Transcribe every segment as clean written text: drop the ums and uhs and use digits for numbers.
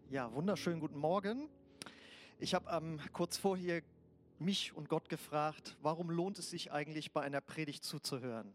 Ja, wunderschönen guten Morgen. Ich habe kurz vorher mich und Gott gefragt, warum lohnt es sich eigentlich, bei einer Predigt zuzuhören?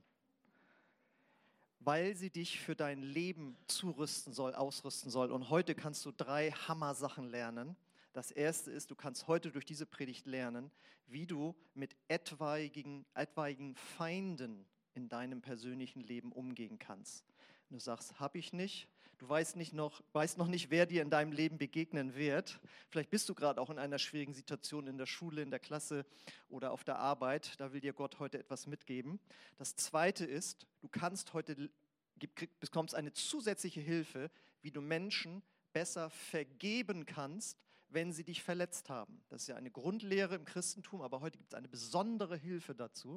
Weil sie dich für dein Leben zurüsten soll, ausrüsten soll. Und heute kannst du 3 Hammer-Sachen lernen. Das erste ist, du kannst heute durch diese Predigt lernen, wie du mit etwaigen Feinden in deinem persönlichen Leben umgehen kannst. Du sagst, habe ich nicht. Du weißt noch nicht, wer dir in deinem Leben begegnen wird. Vielleicht bist du gerade auch in einer schwierigen Situation in der Schule, in der Klasse oder auf der Arbeit. Da will dir Gott heute etwas mitgeben. Das Zweite ist, du bekommst eine zusätzliche Hilfe, wie du Menschen besser vergeben kannst, wenn sie dich verletzt haben. Das ist ja eine Grundlehre im Christentum, aber heute gibt es eine besondere Hilfe dazu.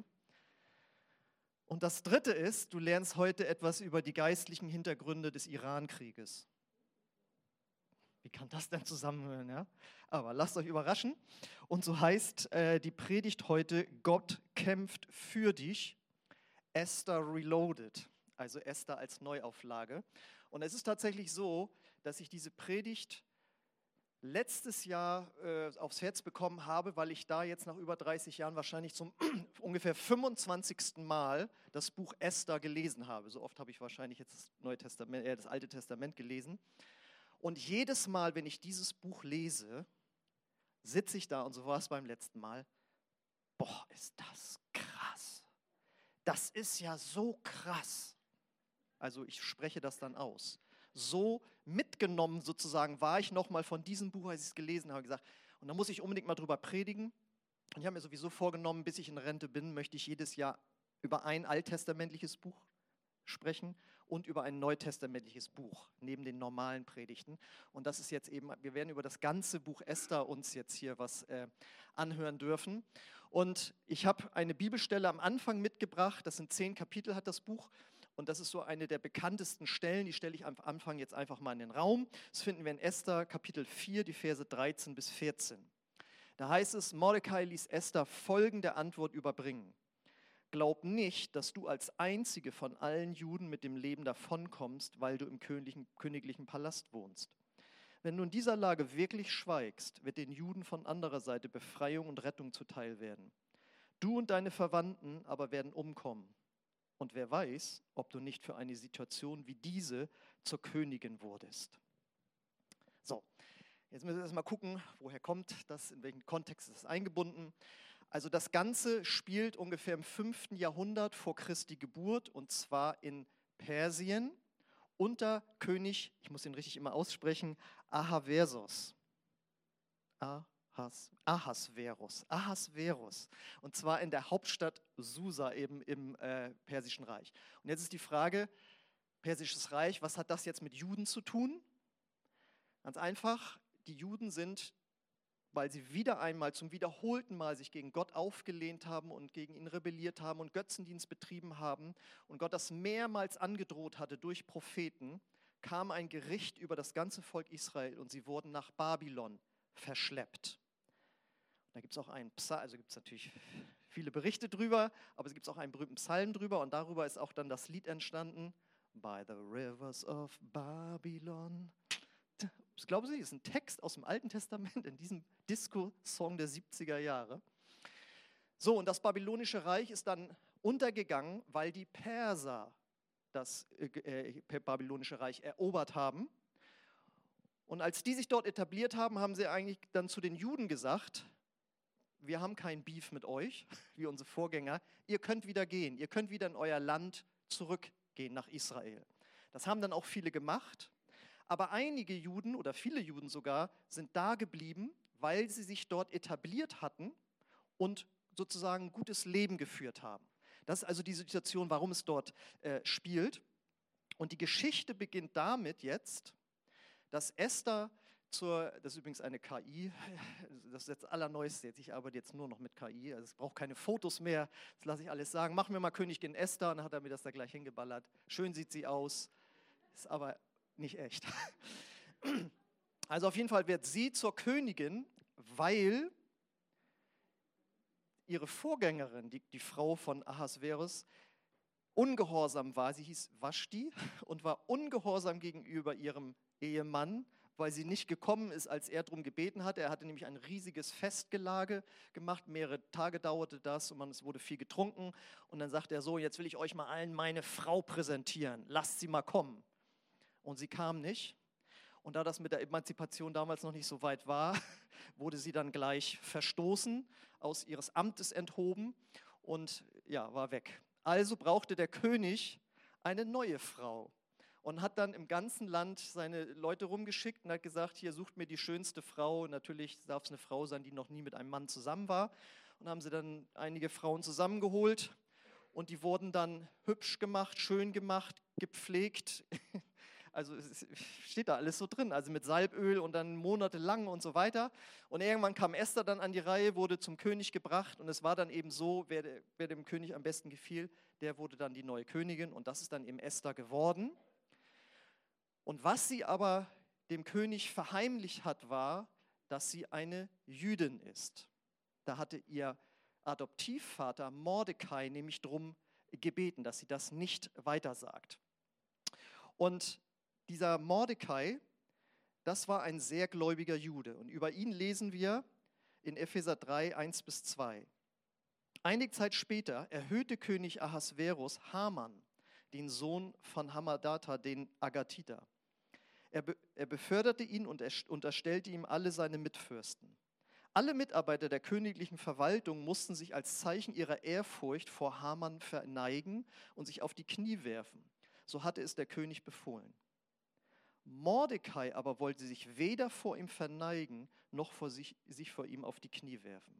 Und das Dritte ist, du lernst heute etwas über die geistlichen Hintergründe des Iran-Krieges. Wie kann das denn zusammenhören? Ja? Aber lasst euch überraschen. Und so heißt die Predigt heute, Gott kämpft für dich, Esther Reloaded, also Esther als Neuauflage. Und es ist tatsächlich so, dass ich diese Predigt letztes Jahr aufs Herz bekommen habe, weil ich da jetzt nach über 30 Jahren wahrscheinlich zum ungefähr 25. Mal das Buch Esther gelesen habe. So oft habe ich wahrscheinlich jetzt das Alte Testament gelesen. Und jedes Mal, wenn ich dieses Buch lese, sitze ich da, und so war es beim letzten Mal, boah, ist das krass. Das ist ja so krass. Also ich spreche das dann aus. So mitgenommen sozusagen war ich nochmal von diesem Buch, als ich es gelesen habe, gesagt, und da muss ich unbedingt mal drüber predigen. Und ich habe mir sowieso vorgenommen, bis ich in Rente bin, möchte ich jedes Jahr über ein alttestamentliches Buch sprechen und über ein neutestamentliches Buch, neben den normalen Predigten. Und das ist jetzt eben, wir werden über das ganze Buch Esther uns jetzt hier was anhören dürfen. Und ich habe eine Bibelstelle am Anfang mitgebracht, das sind 10 Kapitel, hat das Buch. Und das ist so eine der bekanntesten Stellen, die stelle ich am Anfang jetzt einfach mal in den Raum. Das finden wir in Esther Kapitel 4, die Verse 13 bis 14. Da heißt es, Mordecai ließ Esther folgende Antwort überbringen. Glaub nicht, dass du als einzige von allen Juden mit dem Leben davonkommst, weil du im königlichen Palast wohnst. Wenn du in dieser Lage wirklich schweigst, wird den Juden von anderer Seite Befreiung und Rettung zuteil werden. Du und deine Verwandten aber werden umkommen. Und wer weiß, ob du nicht für eine Situation wie diese zur Königin wurdest. So, jetzt müssen wir erstmal gucken, woher kommt das, in welchen Kontext ist es eingebunden. Also das Ganze spielt ungefähr im 5. Jahrhundert vor Christi Geburt, und zwar in Persien unter König, ich muss ihn richtig immer aussprechen, Ahasverus. Ahasverus. Und zwar in der Hauptstadt Susa, eben im Persischen Reich. Und jetzt ist die Frage, Persisches Reich, was hat das jetzt mit Juden zu tun? Ganz einfach, die Juden sind, weil sie wieder einmal zum wiederholten Mal sich gegen Gott aufgelehnt haben und gegen ihn rebelliert haben und Götzendienst betrieben haben und Gott das mehrmals angedroht hatte durch Propheten, kam ein Gericht über das ganze Volk Israel und sie wurden nach Babylon verschleppt. Da gibt es auch einen Psalm, also gibt es natürlich viele Berichte drüber, aber es gibt auch einen berühmten Psalm drüber und darüber ist auch dann das Lied entstanden, By the rivers of Babylon. Ich glaube, es ist ein Text aus dem Alten Testament in diesem Disco-Song der 70er Jahre. So, und das babylonische Reich ist dann untergegangen, weil die Perser das babylonische Reich erobert haben. Und als die sich dort etabliert haben, haben sie eigentlich dann zu den Juden gesagt, wir haben kein Beef mit euch, wie unsere Vorgänger, ihr könnt wieder gehen, ihr könnt wieder in euer Land zurückgehen nach Israel. Das haben dann auch viele gemacht, aber einige Juden oder viele Juden sogar sind da geblieben, weil sie sich dort etabliert hatten und sozusagen ein gutes Leben geführt haben. Das ist also die Situation, warum es dort spielt. Und die Geschichte beginnt damit jetzt, dass Esther das ist übrigens eine KI, das ist jetzt allerneueste jetzt, ich arbeite jetzt nur noch mit KI, also es braucht keine Fotos mehr, das lasse ich alles sagen. Machen wir mal Königin Esther, und dann hat er mir das da gleich hingeballert. Schön sieht sie aus, ist aber nicht echt. Also auf jeden Fall wird sie zur Königin, weil ihre Vorgängerin, die Frau von Ahasverus, ungehorsam war. Sie hieß Vashti und war ungehorsam gegenüber ihrem Ehemann, weil sie nicht gekommen ist, als er darum gebeten hatte. Er hatte nämlich ein riesiges Festgelage gemacht, mehrere Tage dauerte das und es wurde viel getrunken. Und dann sagt er so, jetzt will ich euch mal allen meine Frau präsentieren, lasst sie mal kommen. Und sie kam nicht. Und da das mit der Emanzipation damals noch nicht so weit war, wurde sie dann gleich verstoßen, aus ihres Amtes enthoben und ja, war weg. Also brauchte der König eine neue Frau. Und hat dann im ganzen Land seine Leute rumgeschickt und hat gesagt, hier sucht mir die schönste Frau. Natürlich darf es eine Frau sein, die noch nie mit einem Mann zusammen war. Und haben sie dann einige Frauen zusammengeholt und die wurden dann hübsch gemacht, schön gemacht, gepflegt. Also es steht da alles so drin, also mit Salböl und dann monatelang und so weiter. Und irgendwann kam Esther dann an die Reihe, wurde zum König gebracht und es war dann eben so, wer dem König am besten gefiel, der wurde dann die neue Königin und das ist dann eben Esther geworden. Und was sie aber dem König verheimlicht hat, war, dass sie eine Jüdin ist. Da hatte ihr Adoptivvater Mordekai nämlich darum gebeten, dass sie das nicht weitersagt. Und dieser Mordekai, das war ein sehr gläubiger Jude. Und über ihn lesen wir in Epheser 3, 1-2. Einige Zeit später erhöhte König Ahasverus Haman, den Sohn von Hammedatha, den Agatiter. Er beförderte ihn und unterstellte ihm alle seine Mitfürsten. Alle Mitarbeiter der königlichen Verwaltung mussten sich als Zeichen ihrer Ehrfurcht vor Haman verneigen und sich auf die Knie werfen. So hatte es der König befohlen. Mordekai aber wollte sich weder vor ihm verneigen, noch sich vor ihm auf die Knie werfen.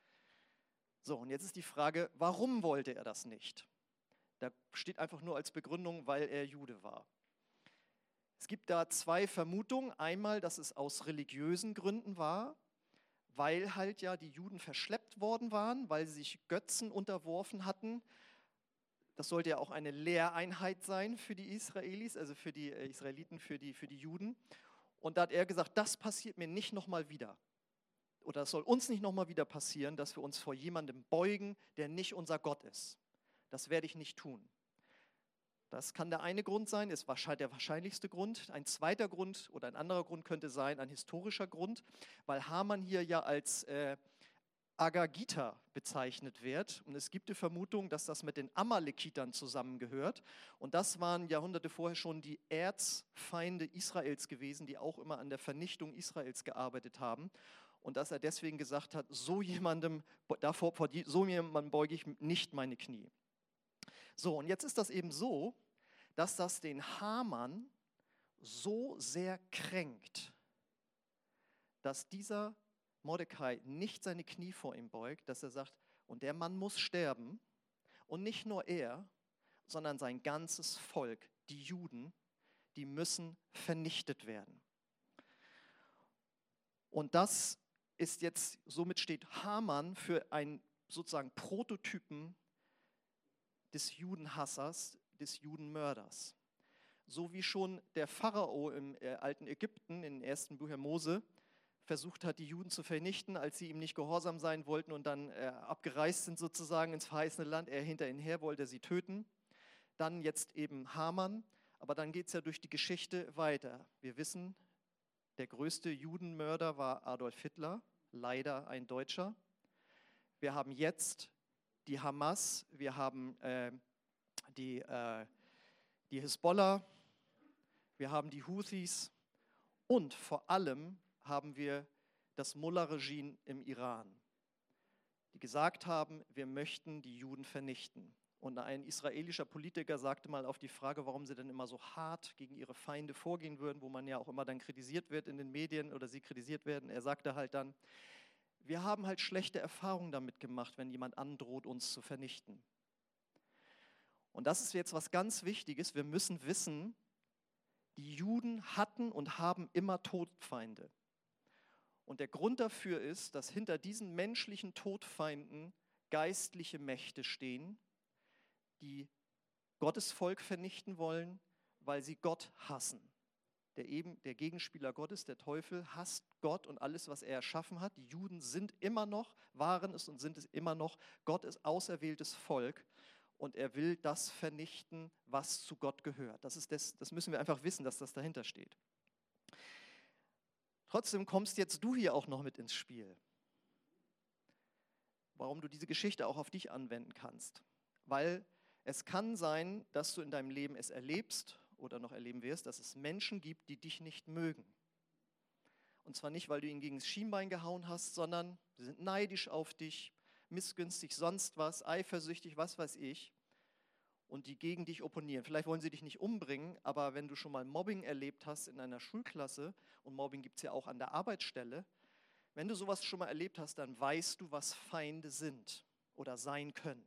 So, und jetzt ist die Frage, warum wollte er das nicht? Da steht einfach nur als Begründung, weil er Jude war. Es gibt da zwei Vermutungen. Einmal, dass es aus religiösen Gründen war, weil halt ja die Juden verschleppt worden waren, weil sie sich Götzen unterworfen hatten. Das sollte ja auch eine Lehreinheit sein für die Israelis, also für die Israeliten, für die Juden. Und da hat er gesagt, das passiert mir nicht nochmal wieder. Oder es soll uns nicht nochmal wieder passieren, dass wir uns vor jemandem beugen, der nicht unser Gott ist. Das werde ich nicht tun. Das kann der eine Grund sein, ist der wahrscheinlichste Grund. Ein zweiter Grund oder ein anderer Grund könnte sein, ein historischer Grund, weil Haman hier ja als Agagiter bezeichnet wird. Und es gibt die Vermutung, dass das mit den Amalekitern zusammengehört. Und das waren Jahrhunderte vorher schon die Erzfeinde Israels gewesen, die auch immer an der Vernichtung Israels gearbeitet haben. Und dass er deswegen gesagt hat, vor so jemandem beuge ich nicht meine Knie. So, und jetzt ist das eben so, dass das den Haman so sehr kränkt, dass dieser Mordekai nicht seine Knie vor ihm beugt, dass er sagt, und der Mann muss sterben. Und nicht nur er, sondern sein ganzes Volk, die Juden, die müssen vernichtet werden. Und das ist jetzt, somit steht Haman für einen sozusagen Prototypen des Judenhassers, des Judenmörders. So wie schon der Pharao im alten Ägypten, im ersten Buch Mose, versucht hat, die Juden zu vernichten, als sie ihm nicht gehorsam sein wollten und dann abgereist sind sozusagen ins verheißene Land. Er hinter ihnen her wollte sie töten. Dann jetzt eben Haman, aber dann geht es ja durch die Geschichte weiter. Wir wissen, der größte Judenmörder war Adolf Hitler, leider ein Deutscher. Wir haben jetzt die Hamas, wir haben die Hisbollah, wir haben die Houthis und vor allem haben wir das Mullah-Regime im Iran, die gesagt haben, wir möchten die Juden vernichten. Und ein israelischer Politiker sagte mal auf die Frage, warum sie denn immer so hart gegen ihre Feinde vorgehen würden, wo man ja auch immer dann kritisiert wird in den Medien oder sie kritisiert werden. Er sagte halt dann, wir haben halt schlechte Erfahrungen damit gemacht, wenn jemand androht, uns zu vernichten. Und das ist jetzt was ganz Wichtiges. Wir müssen wissen, die Juden hatten und haben immer Todfeinde. Und der Grund dafür ist, dass hinter diesen menschlichen Todfeinden geistliche Mächte stehen, die Gottes Volk vernichten wollen, weil sie Gott hassen. Der Gegenspieler Gottes, der Teufel, hasst Gott und alles, was er erschaffen hat. Die Juden sind immer noch, waren es und sind es immer noch, Gottes auserwähltes Volk und er will das vernichten, was zu Gott gehört. Das müssen wir einfach wissen, dass das dahinter steht. Trotzdem kommst jetzt du hier auch noch mit ins Spiel. Warum du diese Geschichte auch auf dich anwenden kannst. Weil es kann sein, dass du in deinem Leben es erlebst oder noch erleben wirst, dass es Menschen gibt, die dich nicht mögen. Und zwar nicht, weil du ihnen gegen das Schienbein gehauen hast, sondern sie sind neidisch auf dich, missgünstig, sonst was, eifersüchtig, was weiß ich. Und die gegen dich opponieren. Vielleicht wollen sie dich nicht umbringen, aber wenn du schon mal Mobbing erlebt hast in einer Schulklasse, und Mobbing gibt es ja auch an der Arbeitsstelle, wenn du sowas schon mal erlebt hast, dann weißt du, was Feinde sind oder sein können.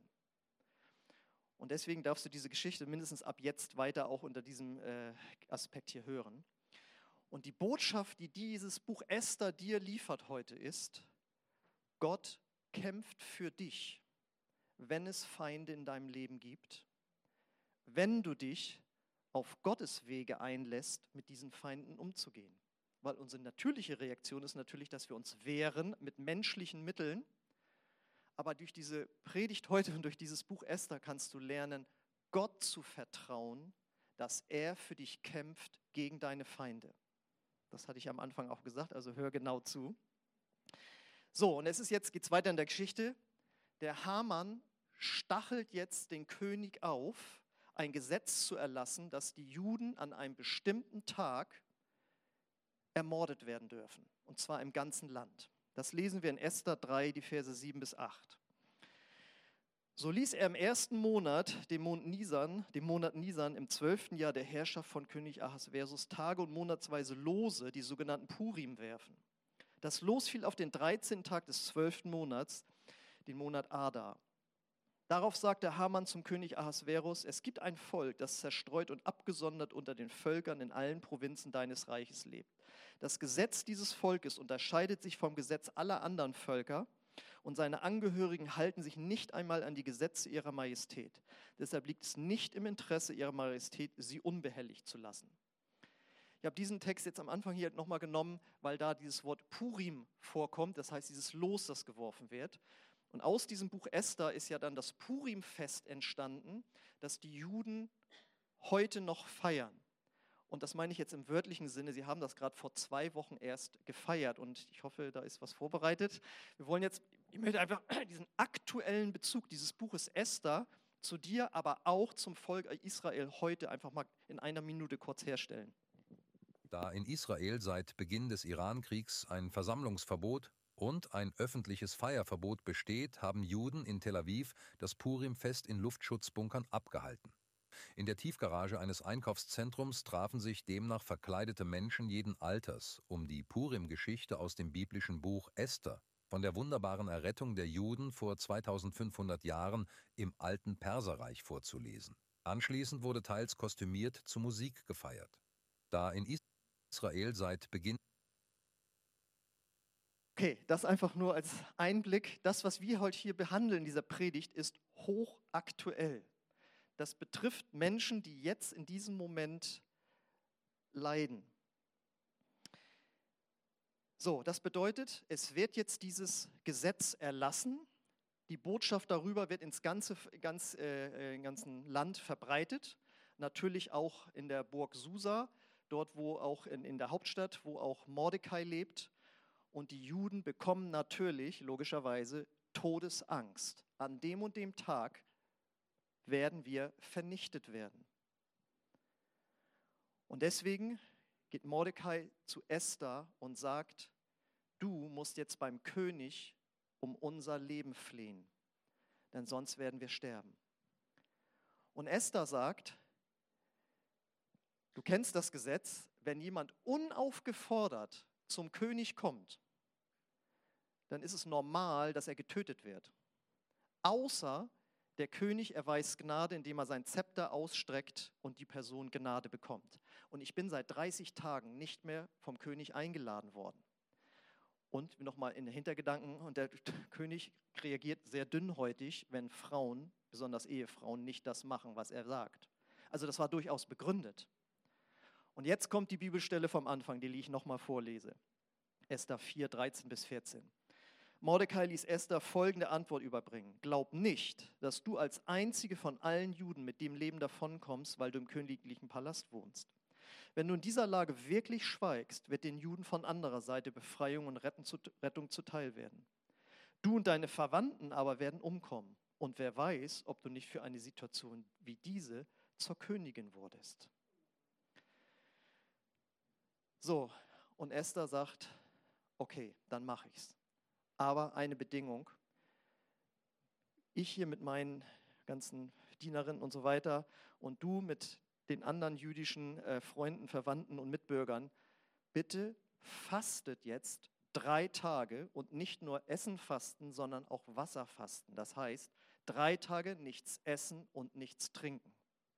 Und deswegen darfst du diese Geschichte mindestens ab jetzt weiter auch unter diesem Aspekt hier hören. Und die Botschaft, die dieses Buch Esther dir liefert heute ist, Gott kämpft für dich, wenn es Feinde in deinem Leben gibt, wenn du dich auf Gottes Wege einlässt, mit diesen Feinden umzugehen. Weil unsere natürliche Reaktion ist natürlich, dass wir uns wehren mit menschlichen Mitteln. Aber durch diese Predigt heute und durch dieses Buch Esther kannst du lernen, Gott zu vertrauen, dass er für dich kämpft gegen deine Feinde. Das hatte ich am Anfang auch gesagt, also hör genau zu. So, und geht's weiter in der Geschichte. Der Haman stachelt jetzt den König auf, ein Gesetz zu erlassen, dass die Juden an einem bestimmten Tag ermordet werden dürfen, und zwar im ganzen Land. Das lesen wir in Esther 3, die Verse 7 bis 8. So ließ er im ersten Monat, dem Monat Nisan, im 12. Jahr der Herrschaft von König Ahasverus Tage- und monatsweise Lose, die sogenannten Purim, werfen. Das Los fiel auf den 13. Tag des 12. Monats, den Monat Adar. Darauf sagte Haman zum König Ahasverus: Es gibt ein Volk, das zerstreut und abgesondert unter den Völkern in allen Provinzen deines Reiches lebt. Das Gesetz dieses Volkes unterscheidet sich vom Gesetz aller anderen Völker, und seine Angehörigen halten sich nicht einmal an die Gesetze ihrer Majestät. Deshalb liegt es nicht im Interesse ihrer Majestät, sie unbehelligt zu lassen. Ich habe diesen Text jetzt am Anfang hier nochmal genommen, weil da dieses Wort Purim vorkommt, das heißt dieses Los, das geworfen wird. Und aus diesem Buch Esther ist ja dann das Purim-Fest entstanden, das die Juden heute noch feiern. Und das meine ich jetzt im wörtlichen Sinne, sie haben das gerade vor 2 Wochen erst gefeiert und ich hoffe, da ist was vorbereitet. Ich möchte einfach diesen aktuellen Bezug dieses Buches Esther zu dir, aber auch zum Volk Israel heute einfach mal in einer Minute kurz herstellen. Da in Israel seit Beginn des Irankriegs ein Versammlungsverbot und ein öffentliches Feierverbot besteht, haben Juden in Tel Aviv das Purimfest in Luftschutzbunkern abgehalten. In der Tiefgarage eines Einkaufszentrums trafen sich demnach verkleidete Menschen jeden Alters, um die Purim-Geschichte aus dem biblischen Buch Esther von der wunderbaren Errettung der Juden vor 2500 Jahren im alten Perserreich vorzulesen. Anschließend wurde teils kostümiert zu Musik gefeiert. Da in Israel seit Beginn... Okay, das einfach nur als Einblick. Das, was wir heute hier behandeln in dieser Predigt, ist hochaktuell. Das betrifft Menschen, die jetzt in diesem Moment leiden. So, das bedeutet, es wird jetzt dieses Gesetz erlassen. Die Botschaft darüber wird ins ganzen Land verbreitet. Natürlich auch in der Burg Susa, dort wo auch in der Hauptstadt, wo auch Mordecai lebt. Und die Juden bekommen natürlich, logischerweise, Todesangst. An dem und dem Tag werden wir vernichtet werden. Und deswegen geht Mordecai zu Esther und sagt: Du musst jetzt beim König um unser Leben flehen, denn sonst werden wir sterben. Und Esther sagt: Du kennst das Gesetz, wenn jemand unaufgefordert zum König kommt, dann ist es normal, dass er getötet wird. Außer der König erweist Gnade, indem er sein Zepter ausstreckt und die Person Gnade bekommt. Und ich bin seit 30 Tagen nicht mehr vom König eingeladen worden. Und nochmal in den Hintergedanken, und der König reagiert sehr dünnhäutig, wenn Frauen, besonders Ehefrauen, nicht das machen, was er sagt. Also das war durchaus begründet. Und jetzt kommt die Bibelstelle vom Anfang, die ich nochmal vorlese. Esther 4, 13 bis 14. Mordecai ließ Esther folgende Antwort überbringen: Glaub nicht, dass du als einzige von allen Juden mit dem Leben davonkommst, weil du im königlichen Palast wohnst. Wenn du in dieser Lage wirklich schweigst, wird den Juden von anderer Seite Befreiung und Rettung zuteil werden. Du und deine Verwandten aber werden umkommen. Und wer weiß, ob du nicht für eine Situation wie diese zur Königin wurdest. So, und Esther sagt, okay, dann mache ich's. Aber eine Bedingung, ich hier mit meinen ganzen Dienerinnen und so weiter und du mit den anderen jüdischen Freunden, Verwandten und Mitbürgern, bitte fastet jetzt 3 Tage und nicht nur Essen fasten, sondern auch Wasser fasten. Das heißt, 3 Tage nichts essen und nichts trinken.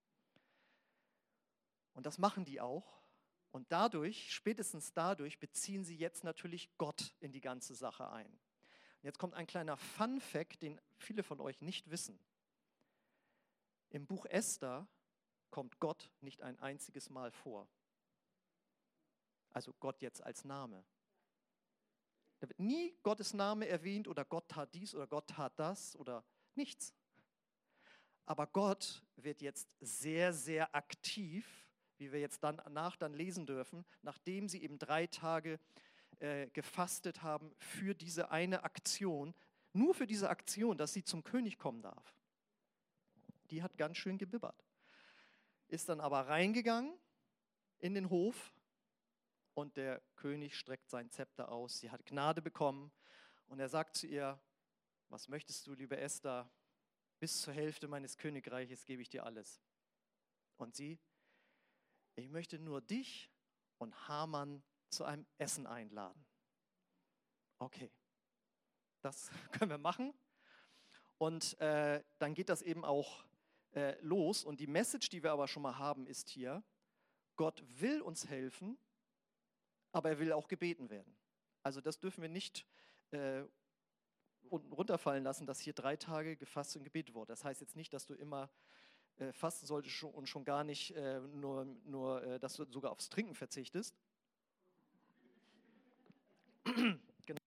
Und das machen die auch. Und dadurch, spätestens dadurch, beziehen sie jetzt natürlich Gott in die ganze Sache ein. Und jetzt kommt ein kleiner Fun-Fact, den viele von euch nicht wissen. Im Buch Esther kommt Gott nicht ein einziges Mal vor. Also Gott jetzt als Name. Da wird nie Gottes Name erwähnt oder Gott tat dies oder Gott tat das oder nichts. Aber Gott wird jetzt sehr, sehr aktiv, wie wir jetzt dann lesen dürfen, nachdem sie eben 3 Tage gefastet haben für diese eine Aktion, nur für diese Aktion, dass sie zum König kommen darf. Die hat ganz schön gebibbert. Ist dann aber reingegangen in den Hof und der König streckt sein Zepter aus. Sie hat Gnade bekommen und er sagt zu ihr, was möchtest du, liebe Esther? Bis zur Hälfte meines Königreiches gebe ich dir alles. Und sie, ich möchte nur dich und Haman zu einem Essen einladen. Okay, das können wir machen. Und dann geht das eben auch los. Und die Message, die wir aber schon mal haben, ist hier, Gott will uns helfen, aber er will auch gebeten werden. Also das dürfen wir nicht unten runterfallen lassen, dass hier 3 Tage gefasst und gebetet wurde. Das heißt jetzt nicht, dass du immer fasten solltest und schon gar nicht dass du sogar aufs Trinken verzichtest. Genau.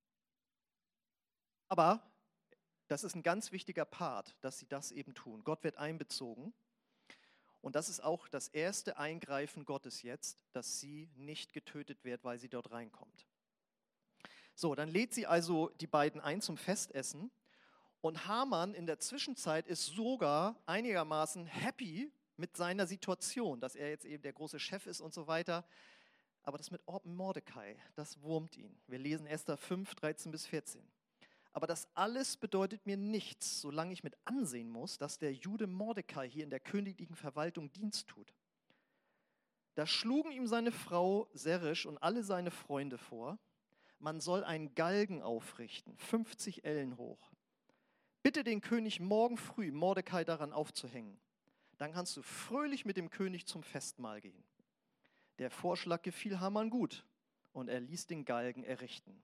Aber das ist ein ganz wichtiger Part, dass sie das eben tun. Gott wird einbezogen. Und das ist auch das erste Eingreifen Gottes jetzt, dass sie nicht getötet wird, weil sie dort reinkommt. So, dann lädt sie also die beiden ein zum Festessen. Und Haman in der Zwischenzeit ist sogar einigermaßen happy mit seiner Situation, dass er jetzt eben der große Chef ist und so weiter. Aber das mit Mordecai, das wurmt ihn. Wir lesen Esther 5, 13 bis 14. Aber das alles bedeutet mir nichts, solange ich mit ansehen muss, dass der Jude Mordecai hier in der königlichen Verwaltung Dienst tut. Da schlugen ihm seine Frau Zeresh und alle seine Freunde vor, man soll einen Galgen aufrichten, 50 Ellen hoch. Bitte den König morgen früh, Mordecai daran aufzuhängen. Dann kannst du fröhlich mit dem König zum Festmahl gehen. Der Vorschlag gefiel Haman gut und er ließ den Galgen errichten.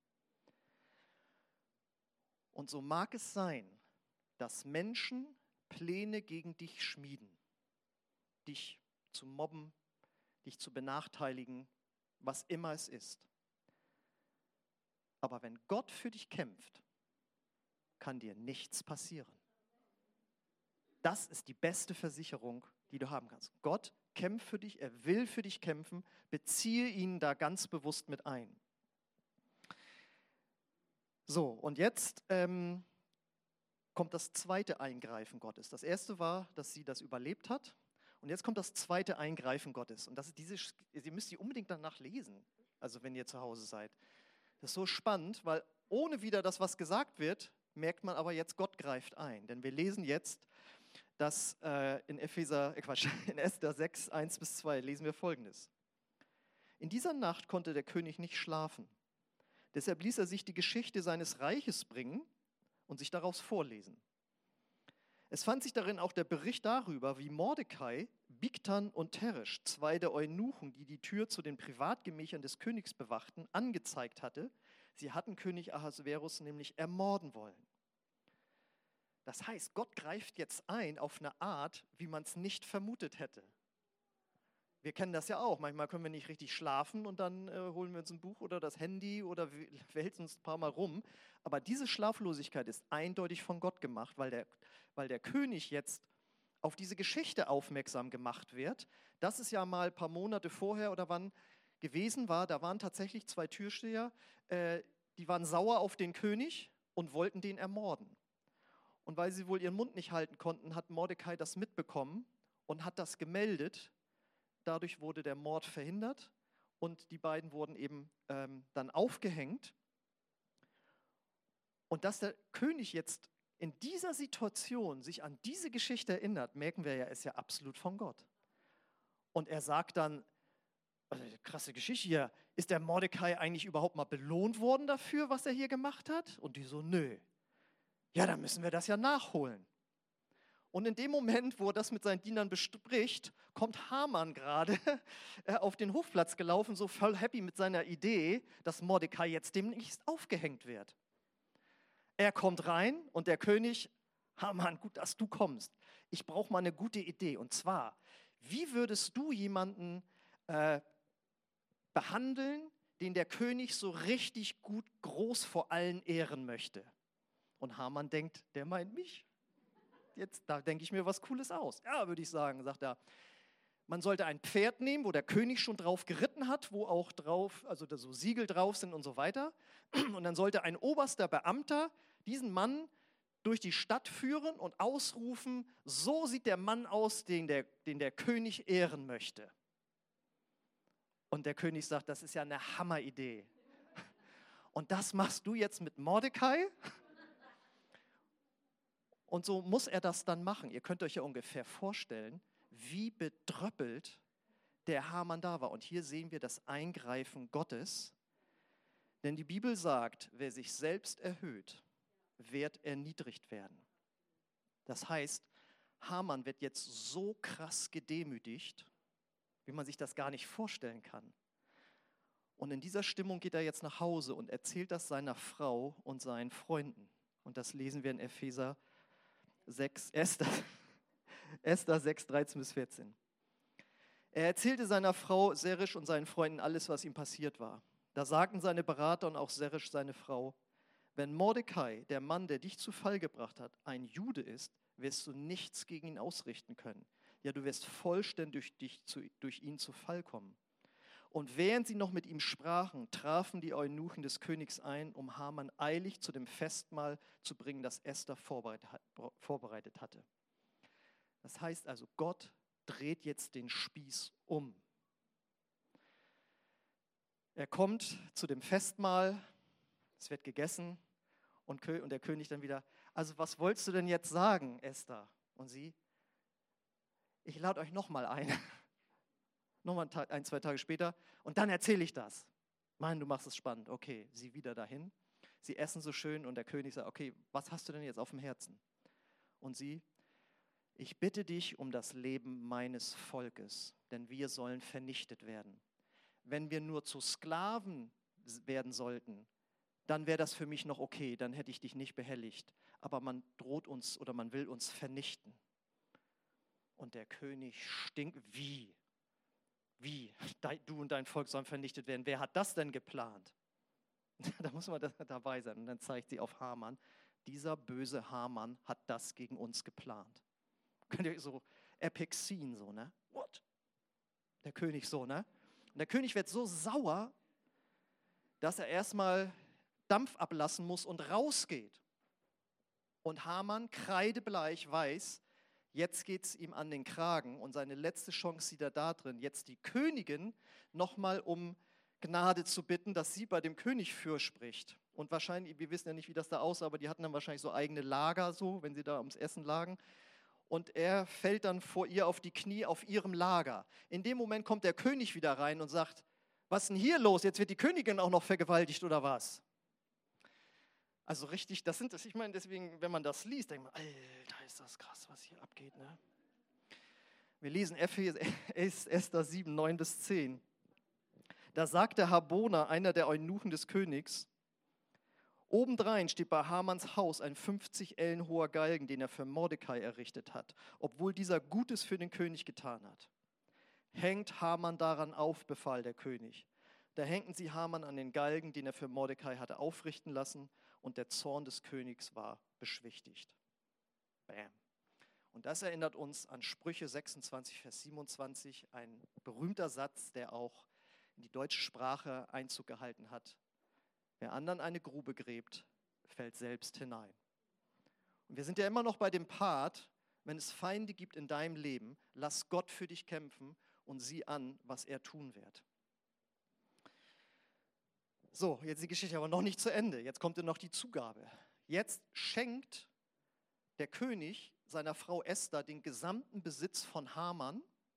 Und so mag es sein, dass Menschen Pläne gegen dich schmieden, dich zu mobben, dich zu benachteiligen, was immer es ist. Aber wenn Gott für dich kämpft, kann dir nichts passieren. Das ist die beste Versicherung, die du haben kannst. Gott kämpft für dich, er will für dich kämpfen, beziehe ihn da ganz bewusst mit ein. So, und jetzt kommt das zweite Eingreifen Gottes. Das erste war, dass sie das überlebt hat. Und jetzt kommt das zweite Eingreifen Gottes. Und das ist ihr müsst die unbedingt danach lesen, also wenn ihr zu Hause seid. Das ist so spannend, weil ohne wieder das, was gesagt wird, merkt man aber jetzt, Gott greift ein. Denn wir lesen jetzt, dass in Esther 6, 1 bis 2 lesen wir Folgendes. In dieser Nacht konnte der König nicht schlafen. Deshalb ließ er sich die Geschichte seines Reiches bringen und sich daraus vorlesen. Es fand sich darin auch der Bericht darüber, wie Mordecai, Bigtan und Teresh, 2 der Eunuchen, die die Tür zu den Privatgemächern des Königs bewachten, angezeigt hatte. Sie hatten König Ahasverus nämlich ermorden wollen. Das heißt, Gott greift jetzt ein auf eine Art, wie man es nicht vermutet hätte. Wir kennen das ja auch. Manchmal können wir nicht richtig schlafen und dann holen wir uns ein Buch oder das Handy oder wälzen uns ein paar Mal rum. Aber diese Schlaflosigkeit ist eindeutig von Gott gemacht, weil der König jetzt auf diese Geschichte aufmerksam gemacht wird, dass es ja mal ein paar Monate vorher oder wann gewesen war, da waren tatsächlich 2 Türsteher, die waren sauer auf den König und wollten den ermorden. Und weil sie wohl ihren Mund nicht halten konnten, hat Mordecai das mitbekommen und hat das gemeldet. Dadurch wurde der Mord verhindert und die beiden wurden eben dann aufgehängt. Und dass der König jetzt in dieser Situation sich an diese Geschichte erinnert, merken wir ja, ist ja absolut von Gott. Und er sagt dann, also krasse Geschichte hier, ist der Mordecai eigentlich überhaupt mal belohnt worden dafür, was er hier gemacht hat? Und die so, nö. Ja, dann müssen wir das ja nachholen. Und in dem Moment, wo er das mit seinen Dienern bespricht, kommt Haman gerade auf den Hofplatz gelaufen, so voll happy mit seiner Idee, dass Mordecai jetzt demnächst aufgehängt wird. Er kommt rein und der König, Haman, gut, dass du kommst. Ich brauche mal eine gute Idee. Und zwar, wie würdest du jemanden behandeln, den der König so richtig gut groß vor allen ehren möchte? Und Haman denkt, der meint mich. Jetzt, da denke ich mir was Cooles aus. Ja, würde ich sagen, sagt er. Man sollte ein Pferd nehmen, wo der König schon drauf geritten hat, wo auch drauf, also da so Siegel drauf sind und so weiter. Und dann sollte ein oberster Beamter diesen Mann durch die Stadt führen und ausrufen, so sieht der Mann aus, den der König ehren möchte. Und der König sagt, das ist ja eine Hammeridee. Und das machst du jetzt mit Mordecai? Und so muss er das dann machen. Ihr könnt euch ja ungefähr vorstellen, wie bedröppelt der Haman da war. Und hier sehen wir das Eingreifen Gottes. Denn die Bibel sagt, wer sich selbst erhöht, wird erniedrigt werden. Das heißt, Haman wird jetzt so krass gedemütigt, wie man sich das gar nicht vorstellen kann. Und in dieser Stimmung geht er jetzt nach Hause und erzählt das seiner Frau und seinen Freunden. Und das lesen wir in Epheser 6, Esther 6, 13 bis 14. Er erzählte seiner Frau Zeresh und seinen Freunden alles, was ihm passiert war. Da sagten seine Berater und auch Zeresh, seine Frau, wenn Mordecai, der Mann, der dich zu Fall gebracht hat, ein Jude ist, wirst du nichts gegen ihn ausrichten können. Ja, du wirst vollständig durch ihn zu Fall kommen. Und während sie noch mit ihm sprachen, trafen die Eunuchen des Königs ein, um Haman eilig zu dem Festmahl zu bringen, das Esther vorbereitet hatte. Das heißt also, Gott dreht jetzt den Spieß um. Er kommt zu dem Festmahl, es wird gegessen und der König dann wieder, also was wolltest du denn jetzt sagen, Esther? Und sie, ich lade euch nochmal ein. Nochmal 1, 2 Tage später und dann erzähle ich das. Mann, du machst es spannend. Okay, sie wieder dahin. Sie essen so schön und der König sagt, okay, was hast du denn jetzt auf dem Herzen? Und sie, ich bitte dich um das Leben meines Volkes, denn wir sollen vernichtet werden. Wenn wir nur zu Sklaven werden sollten, dann wäre das für mich noch okay, dann hätte ich dich nicht behelligt. Aber man droht uns oder man will uns vernichten. Und der König stinkt, wie? Wie? Du und dein Volk sollen vernichtet werden. Wer hat das denn geplant? Da muss man dabei sein. Und dann zeigt sie auf Haman. Dieser böse Haman hat das gegen uns geplant. Könnt ihr so Epic Scene so, ne? What? Der König so, ne? Und der König wird so sauer, dass er erstmal Dampf ablassen muss und rausgeht. Und Haman, kreidebleich, weiß, jetzt geht es ihm an den Kragen und seine letzte Chance sieht er da drin, jetzt die Königin nochmal um Gnade zu bitten, dass sie bei dem König fürspricht. Und wahrscheinlich, wir wissen ja nicht, wie das da aussah, aber die hatten dann wahrscheinlich so eigene Lager, so, wenn sie da ums Essen lagen. Und er fällt dann vor ihr auf die Knie auf ihrem Lager. In dem Moment kommt der König wieder rein und sagt, was ist denn hier los? Jetzt wird die Königin auch noch vergewaltigt oder was? Also richtig, ich meine, deswegen, wenn man das liest, denkt man, Alter, ist das krass, was hier abgeht, ne? Wir lesen Esther 7, 9 bis 10. Da sagte Harbona, einer der Eunuchen des Königs, obendrein steht bei Hamans Haus ein 50 Ellen hoher Galgen, den er für Mordecai errichtet hat, obwohl dieser Gutes für den König getan hat. Hängt Haman daran auf, befahl der König. Da hängten sie Haman an den Galgen, den er für Mordecai hatte aufrichten lassen, und der Zorn des Königs war beschwichtigt. Bam. Und das erinnert uns an Sprüche 26, Vers 27, ein berühmter Satz, der auch in die deutsche Sprache Einzug gehalten hat. Wer anderen eine Grube gräbt, fällt selbst hinein. Und wir sind ja immer noch bei dem Part, wenn es Feinde gibt in deinem Leben, lass Gott für dich kämpfen und sieh an, was er tun wird. So, jetzt ist die Geschichte aber noch nicht zu Ende. Jetzt kommt noch die Zugabe. Jetzt schenkt der König seiner Frau Esther den gesamten Besitz von Haman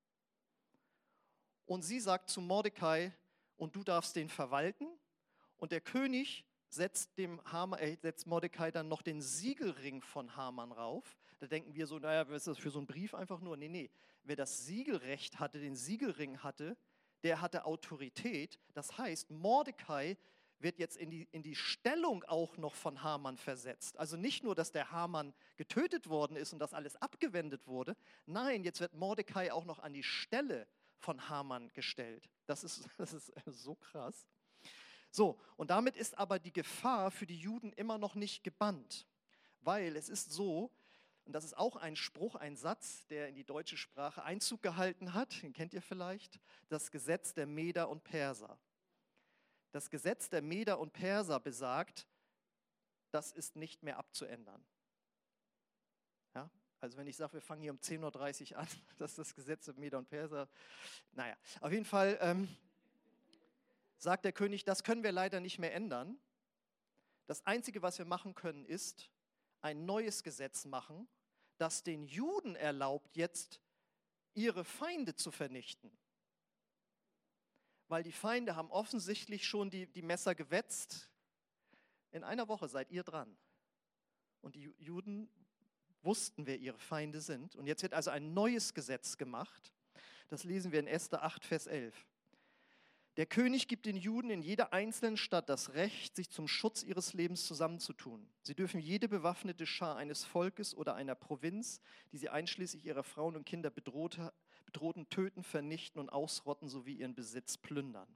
und sie sagt zu Mordecai, und du darfst den verwalten. Und der König setzt Mordecai dann noch den Siegelring von Haman rauf. Da denken wir so, naja, was ist das für so ein Brief einfach nur? Nee. Wer das Siegelrecht hatte, den Siegelring hatte, der hatte Autorität. Das heißt, Mordecai wird jetzt in die Stellung auch noch von Haman versetzt. Also nicht nur, dass der Haman getötet worden ist und das alles abgewendet wurde. Nein, jetzt wird Mordecai auch noch an die Stelle von Haman gestellt. Das ist so krass. So, und damit ist aber die Gefahr für die Juden immer noch nicht gebannt. Weil es ist so, und das ist auch ein Spruch, ein Satz, der in die deutsche Sprache Einzug gehalten hat, den kennt ihr vielleicht, das Gesetz der Meder und Perser. Das Gesetz der Meder und Perser besagt, das ist nicht mehr abzuändern. Ja? Also wenn ich sage, wir fangen hier um 10.30 Uhr an, das ist das Gesetz der Meder und Perser. Naja, auf jeden Fall sagt der König, das können wir leider nicht mehr ändern. Das Einzige, was wir machen können, ist ein neues Gesetz machen, das den Juden erlaubt, jetzt ihre Feinde zu vernichten. Weil die Feinde haben offensichtlich schon die Messer gewetzt. In einer Woche seid ihr dran. Und die Juden wussten, wer ihre Feinde sind. Und jetzt wird also ein neues Gesetz gemacht. Das lesen wir in Esther 8, Vers 11. Der König gibt den Juden in jeder einzelnen Stadt das Recht, sich zum Schutz ihres Lebens zusammenzutun. Sie dürfen jede bewaffnete Schar eines Volkes oder einer Provinz, die sie einschließlich ihrer Frauen und Kinder bedrohten, töten, vernichten und ausrotten sowie ihren Besitz plündern.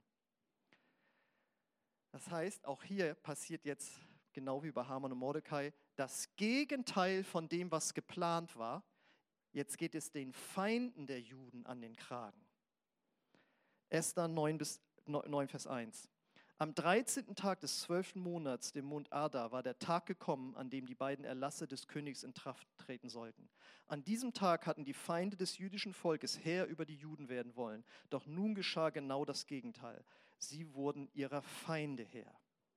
Das heißt, auch hier passiert jetzt, genau wie bei Haman und Mordecai, das Gegenteil von dem, was geplant war. Jetzt geht es den Feinden der Juden an den Kragen. Esther 9, Vers 1. Am 13. Tag des 12. Monats, dem Mond Adar, war der Tag gekommen, an dem die beiden Erlasse des Königs in Kraft treten sollten. An diesem Tag hatten die Feinde des jüdischen Volkes Herr über die Juden werden wollen. Doch nun geschah genau das Gegenteil. Sie wurden ihrer Feinde Herr.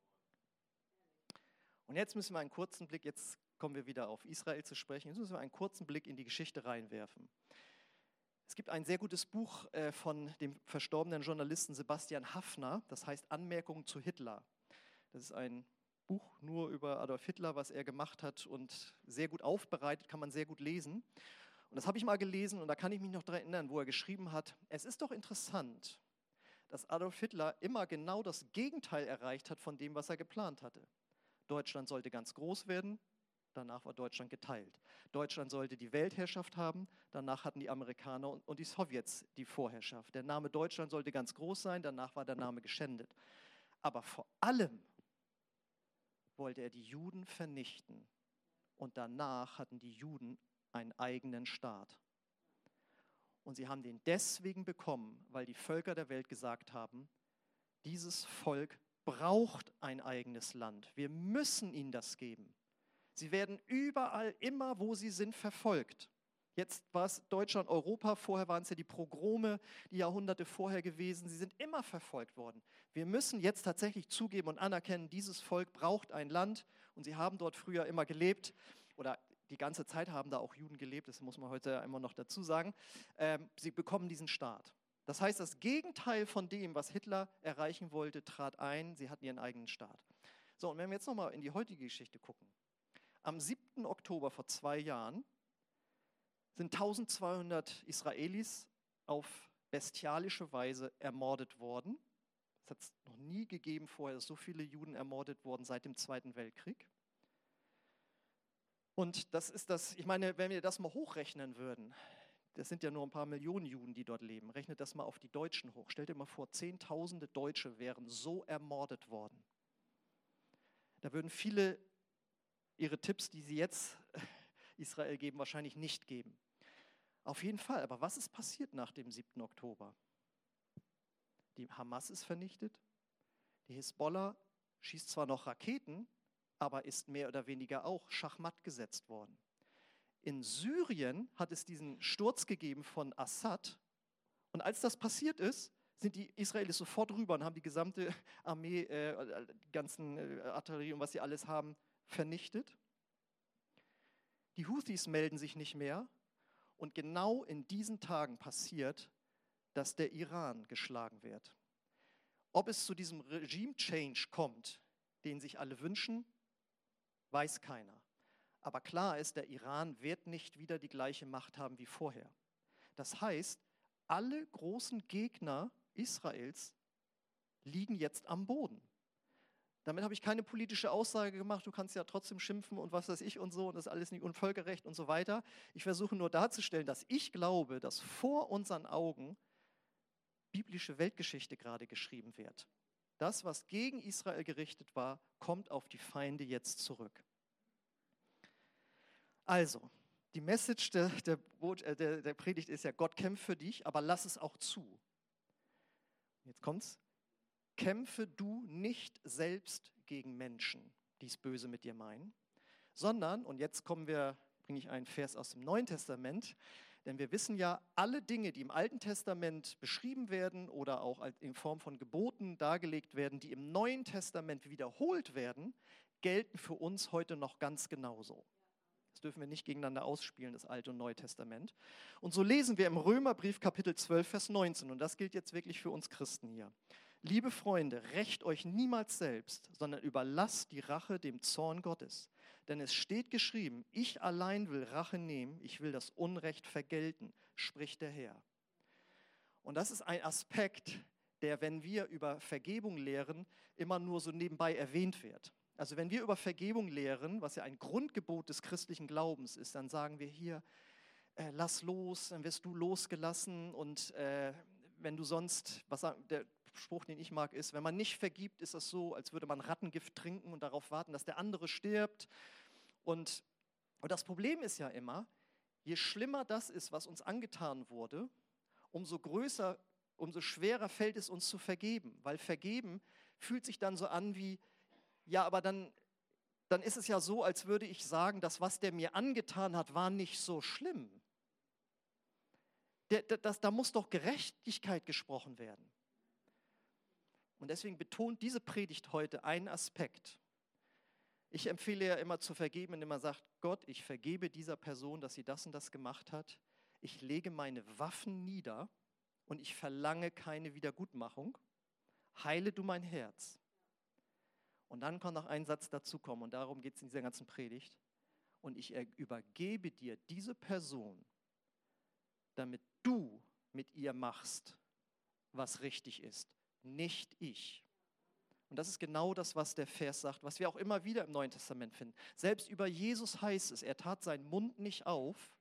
Und jetzt müssen wir einen kurzen Blick, jetzt kommen wir wieder auf Israel zu sprechen, jetzt müssen wir einen kurzen Blick in die Geschichte reinwerfen. Es gibt ein sehr gutes Buch von dem verstorbenen Journalisten Sebastian Haffner, das heißt Anmerkungen zu Hitler. Das ist ein Buch nur über Adolf Hitler, was er gemacht hat und sehr gut aufbereitet, kann man sehr gut lesen. Und das habe ich mal gelesen und da kann ich mich noch daran erinnern, wo er geschrieben hat, es ist doch interessant, dass Adolf Hitler immer genau das Gegenteil erreicht hat von dem, was er geplant hatte. Deutschland sollte ganz groß werden. Danach war Deutschland geteilt. Deutschland sollte die Weltherrschaft haben, danach hatten die Amerikaner und die Sowjets die Vorherrschaft. Der Name Deutschland sollte ganz groß sein, danach war der Name geschändet. Aber vor allem wollte er die Juden vernichten und danach hatten die Juden einen eigenen Staat. Und sie haben den deswegen bekommen, weil die Völker der Welt gesagt haben, dieses Volk braucht ein eigenes Land. Wir müssen ihnen das geben. Sie werden überall, immer wo sie sind, verfolgt. Jetzt war es Deutschland, Europa, vorher waren es ja die Pogrome, die Jahrhunderte vorher gewesen. Sie sind immer verfolgt worden. Wir müssen jetzt tatsächlich zugeben und anerkennen, dieses Volk braucht ein Land und sie haben dort früher immer gelebt oder die ganze Zeit haben da auch Juden gelebt, das muss man heute immer noch dazu sagen. Sie bekommen diesen Staat. Das heißt, das Gegenteil von dem, was Hitler erreichen wollte, trat ein. Sie hatten ihren eigenen Staat. So, und wenn wir jetzt nochmal in die heutige Geschichte gucken. Am 7. Oktober vor 2 Jahren sind 1200 Israelis auf bestialische Weise ermordet worden. Es hat es noch nie gegeben vorher, dass so viele Juden ermordet wurden seit dem Zweiten Weltkrieg. Und das ist das, ich meine, wenn wir das mal hochrechnen würden, das sind ja nur ein paar Millionen Juden, die dort leben, rechnet das mal auf die Deutschen hoch. Stellt dir mal vor, Zehntausende Deutsche wären so ermordet worden. Da würden viele ihre Tipps, die sie jetzt Israel geben, wahrscheinlich nicht geben. Auf jeden Fall, aber was ist passiert nach dem 7. Oktober? Die Hamas ist vernichtet, die Hisbollah schießt zwar noch Raketen, aber ist mehr oder weniger auch schachmatt gesetzt worden. In Syrien hat es diesen Sturz gegeben von Assad. Und als das passiert ist, sind die Israelis sofort rüber und haben die gesamte Armee, die ganzen Artillerie und was sie alles haben, vernichtet. Die Houthis melden sich nicht mehr. Und genau in diesen Tagen passiert, dass der Iran geschlagen wird. Ob es zu diesem Regime-Change kommt, den sich alle wünschen, weiß keiner. Aber klar ist, der Iran wird nicht wieder die gleiche Macht haben wie vorher. Das heißt, alle großen Gegner Israels liegen jetzt am Boden. Damit habe ich keine politische Aussage gemacht, du kannst ja trotzdem schimpfen und was weiß ich und so und das ist alles nicht und Völkerrecht und so weiter. Ich versuche nur darzustellen, dass ich glaube, dass vor unseren Augen biblische Weltgeschichte gerade geschrieben wird. Das, was gegen Israel gerichtet war, kommt auf die Feinde jetzt zurück. Also, die Message der Predigt ist ja, Gott kämpft für dich, aber lass es auch zu. Jetzt kommt's. Kämpfe du nicht selbst gegen Menschen, die es böse mit dir meinen, sondern, und jetzt bringe ich einen Vers aus dem Neuen Testament, denn wir wissen ja, alle Dinge, die im Alten Testament beschrieben werden oder auch in Form von Geboten dargelegt werden, die im Neuen Testament wiederholt werden, gelten für uns heute noch ganz genauso. Das dürfen wir nicht gegeneinander ausspielen, das Alte und Neue Testament. Und so lesen wir im Römerbrief Kapitel 12, Vers 19, und das gilt jetzt wirklich für uns Christen hier. Liebe Freunde, rächt euch niemals selbst, sondern überlasst die Rache dem Zorn Gottes. Denn es steht geschrieben, ich allein will Rache nehmen, ich will das Unrecht vergelten, spricht der Herr. Und das ist ein Aspekt, der, wenn wir über Vergebung lehren, immer nur so nebenbei erwähnt wird. Also wenn wir über Vergebung lehren, was ja ein Grundgebot des christlichen Glaubens ist, dann sagen wir hier, lass los, dann wirst du losgelassen und wenn du sonst, der Spruch, den ich mag, ist, wenn man nicht vergibt, ist das so, als würde man Rattengift trinken und darauf warten, dass der andere stirbt. Und das Problem ist ja immer, je schlimmer das ist, was uns angetan wurde, umso größer, umso schwerer fällt es uns zu vergeben. Weil vergeben fühlt sich dann so an wie, ja, aber dann ist es ja so, als würde ich sagen, das, was der mir angetan hat, war nicht so schlimm. Da muss doch Gerechtigkeit gesprochen werden. Und deswegen betont diese Predigt heute einen Aspekt. Ich empfehle ja immer zu vergeben, indem man sagt, Gott, ich vergebe dieser Person, dass sie das und das gemacht hat. Ich lege meine Waffen nieder und ich verlange keine Wiedergutmachung. Heile du mein Herz. Und dann kann noch ein Satz dazu kommen und darum geht es in dieser ganzen Predigt. Und ich übergebe dir diese Person, damit du mit ihr machst, was richtig ist. Nicht ich. Und das ist genau das, was der Vers sagt, was wir auch immer wieder im Neuen Testament finden. Selbst über Jesus heißt es, er tat seinen Mund nicht auf